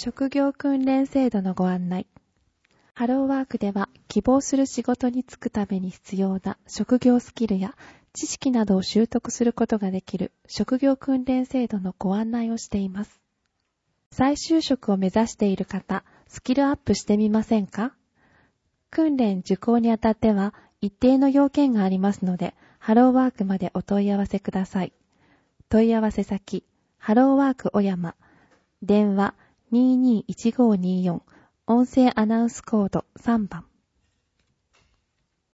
職業訓練制度のご案内。ハローワークでは希望する仕事に就くために必要な職業スキルや知識などを習得することができる職業訓練制度のご案内をしています。再就職を目指している方、スキルアップしてみませんか？訓練受講にあたっては一定の要件がありますので、ハローワークまでお問い合わせください。問い合わせ先、ハローワーク小山、電話221524、音声アナウンスコード3番。